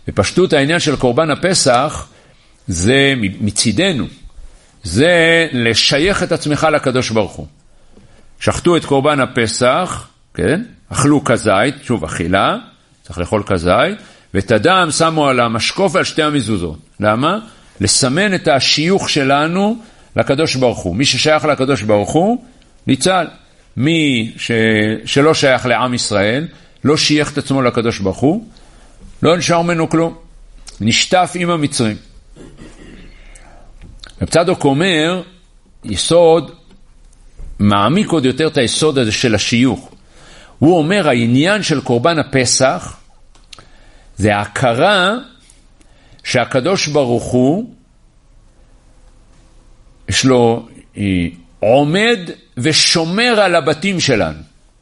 בפשטות העניין של קורבן הפסח, זה מצידנו, זה לשייך את עצמך לקדוש ברוך הוא. שחטו את קורבן הפסח, כן? אכלו כזית, שוב אכילה, צריך לאכול כזית, ואת הדם שמו על המשקוף ועל שתי המזוזות. למה? לסמן את השיוך שלנו לקדוש ברוך הוא. מי ששייך לקדוש ברוך הוא, ניצל. מי שלא שייך לעם ישראל, לא שייך את עצמו לקדוש ברוך הוא, לא נשאר ממנו כלום. נשטף עם המצרים. רב צדוק אומר, יסוד, מעמיק עוד יותר את היסוד הזה של השיוך. הוא אומר, העניין של קורבן הפסח, זה ההכרה שהקדוש ברוך הוא, יש לו עומד ושומר על הבתים שלנו,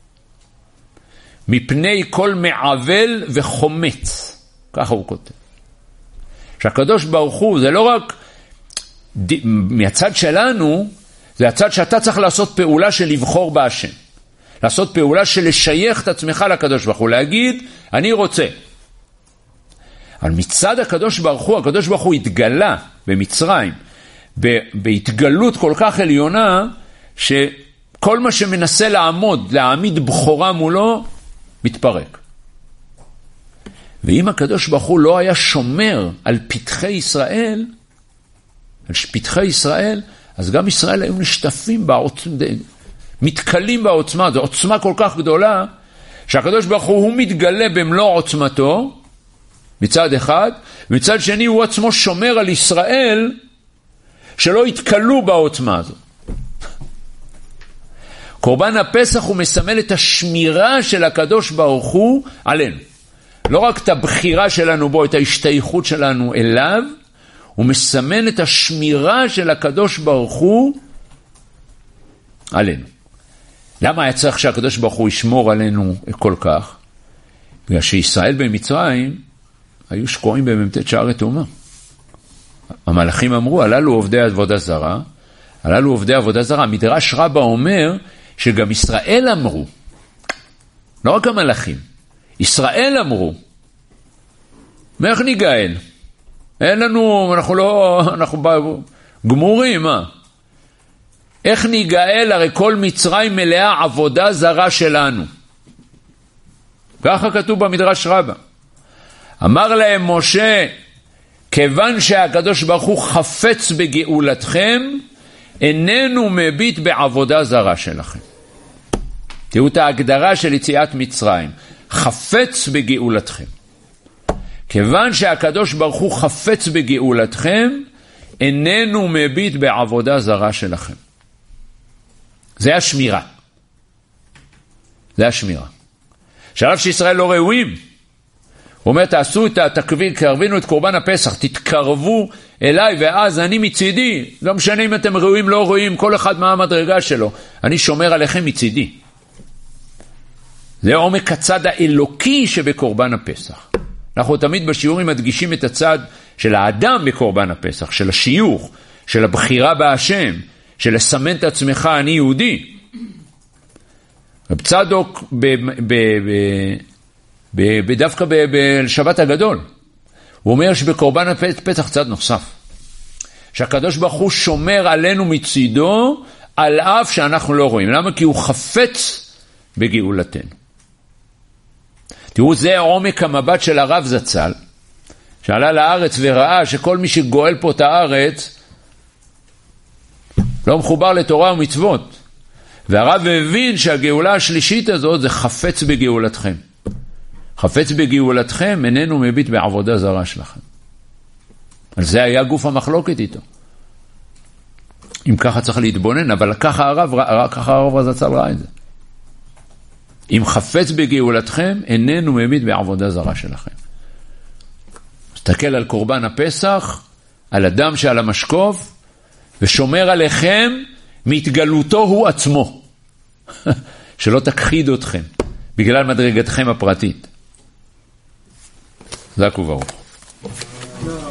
מפני כל מעבל וחומץ. ככה הוא כותב. שהקדוש ברוך הוא, זה לא רק מהצד שלנו, זה הצד שאתה צריך לעשות פעולה של לבחור בהשם. לעשות פעולה של לשייך את עצמך לקדוש ברוך הוא, להגיד, אני רוצה. אבל מצד הקדוש ברוך הוא, הקדוש ברוך הוא התגלה במצרים, בהתגלות כל כך עליונה, שכל מה שמנסה להעמיד בחורה מולו, מתפרק. ואם הקדוש ברוך הוא לא היה שומר על פתחי ישראל, אז גם ישראל היו נשטפים בעוצמה, מתקלים בעוצמה, זו עוצמה כל כך גדולה, שהקדוש ברוך הוא מתגלה במלוא עוצמתו, מצד אחד, ומצד שני הוא עצמו שומר על ישראל, שלא יתקלו בעוצמה הזו. קורבן הפסח הוא מסמל את השמירה של הקדוש ברוך הוא עלינו. לא רק את הבחירה שלנו בו, את ההשתייכות שלנו אליו, הוא מסמן את השמירה של הקדוש ברוך הוא עלינו. למה היה צריך שהקדוש ברוך הוא ישמור עלינו כל כך? בגלל שישראל במצרים היו שקועים בממתת שערי תאומה. המלאכים אמרו, הללו עובדי עבודה זרה, הללו עובדי עבודה זרה. מדרש רבה אומר שגם ישראל אמרו, לא רק המלאכים, ישראל אמרו, מאיך ניגאל? אין לנו, אנחנו גמורים, מה? איך ניגאל? הרי כל מצרים מלאה עבודה זרה שלנו. ככה כתוב במדרש רבה. אמר להם משה, כיוון שהקדוש ברוך הוא חפץ בגאולתכם, איננו מביט בעבודה זרה שלכם. תראו את ההגדרה של יציאת מצרים. חפץ בגאולתכם. כיוון שהקדוש ברוך הוא חפץ בגאולתכם, איננו מביט בעבודה זרה שלכם. זה השמירה. זה השמירה. שלב שישראל לא ראויים. הוא אומר, תעשו את קרבינו את קורבן הפסח, תתקרבו אליי, ואז אני מצידי, לא משנה אם אתם ראויים, לא ראויים, כל אחד מה המדרגה שלו, אני שומר עליכם מצידי. זה עומק הצד האלוקי שבקורבן הפסח. אנחנו תמיד בשיעורים מדגישים את הצד של האדם בקורבן הפסח, של השיוך, של הבחירה בהשם, של לסמן את עצמך, אני יהודי. רב צדוק דווקא בשבת הגדול, הוא אומר שבקורבן הפסח צד נוסף, שהקדוש ברוך הוא שומר עלינו מצידו, על אף שאנחנו לא רואים. למה? כי הוא חפץ בגאולתנו. תראו, זה עומק המבט של הרב זצ"ל, שעלה לארץ וראה שכל מי שגואל פה את הארץ לא מחובר לתורה ומצוות, והרב הבין שהגאולה השלישית הזאת זה חפץ בגאולתכם. חפץ בגאולתכם איננו מביט בעבודה זרה שלכם. על זה היה גוף המחלוקת איתו. אם ככה צריך להתבונן, אבל ככה הרב זצ"ל ראה את זה. אם חפץ בגאולתכם, איננו מביט בעבודה זרה שלכם. תסתכל על קורבן הפסח, על הדם שעל המשקוף, ושומר עליכם מהתגלותו הוא עצמו. שלא תכחיד אתכם, בגלל מדרגתכם הפרטית. זק וברוך.